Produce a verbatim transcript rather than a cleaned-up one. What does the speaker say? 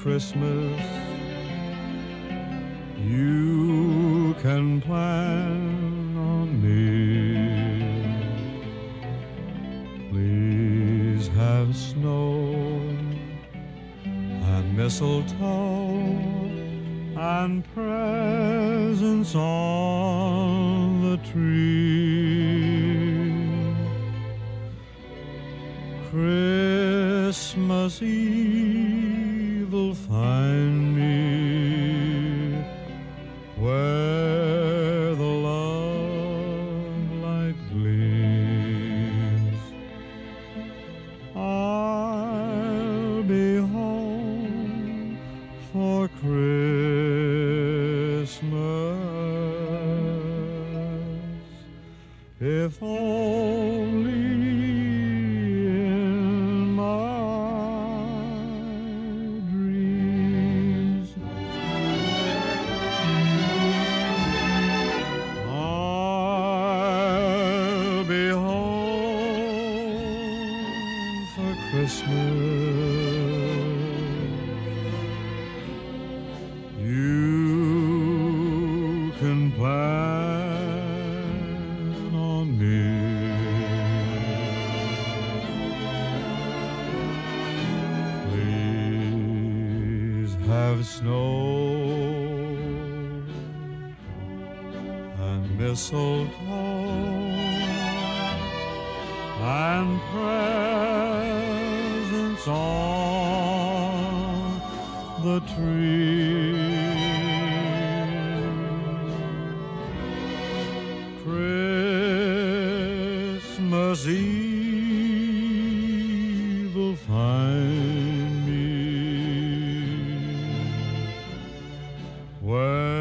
Christmas. You can plan on me. Please have snow and mistletoe and presents on the tree. Christmas Eve will find me where the love light gleams. I'll be home for Christmas, if only in my dreams. I'll be home for Christmas. You can plan on me. Please have snow and mistletoe and presents on the tree. Christmas Eve will find me where